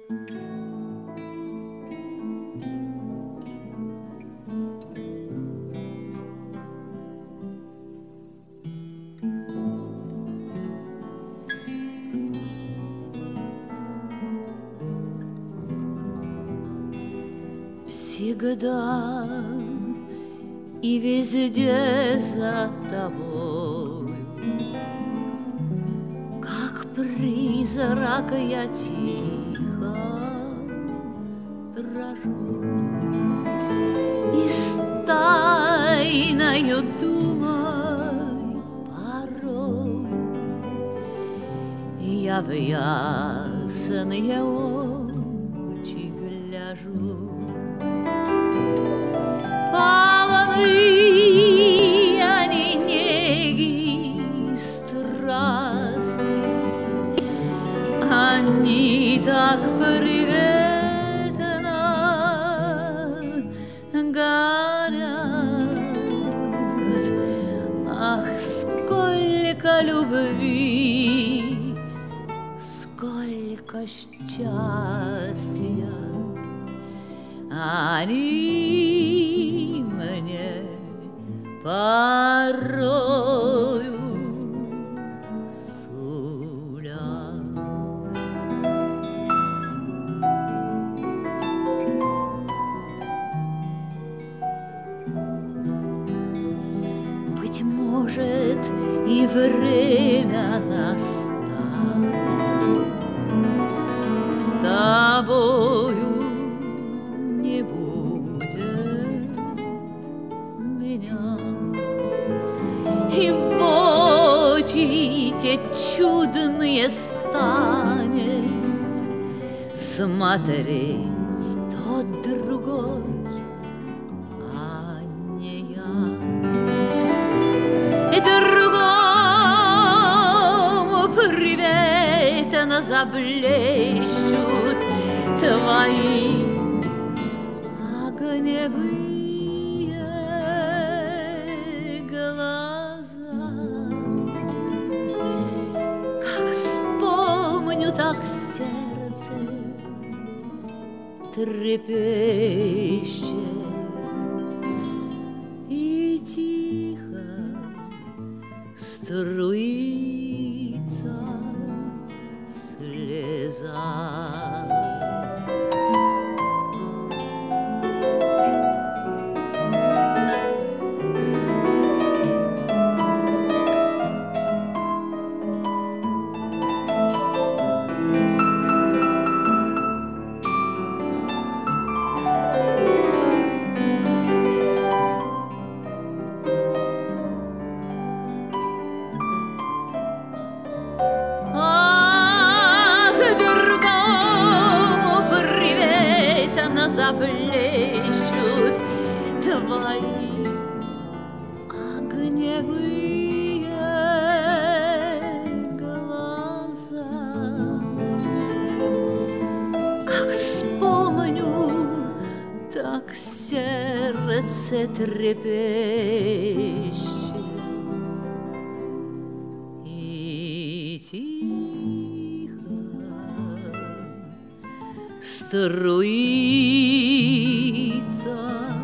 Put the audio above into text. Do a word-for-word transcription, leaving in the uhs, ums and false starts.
Всегда и везде за тобой, как призрак я тихо брожу, и с тайною думой порой я в ясные очи гляжу. Полны они неги и страсти, они так приветно горят. Ах, сколько любви, сколько счастья они мне порою сулят. Быть может, и время настанет с тобою. Не будет меня, и в очи те чудные станет смотреть тот другой, а не я. И другому приветно заблещут твои огневые глаза. Как вспомню, так сердце трепещет, и тихо струится слеза. Заблещут твои огневые глаза. Как вспомню, так сердце трепещет, и тихо струится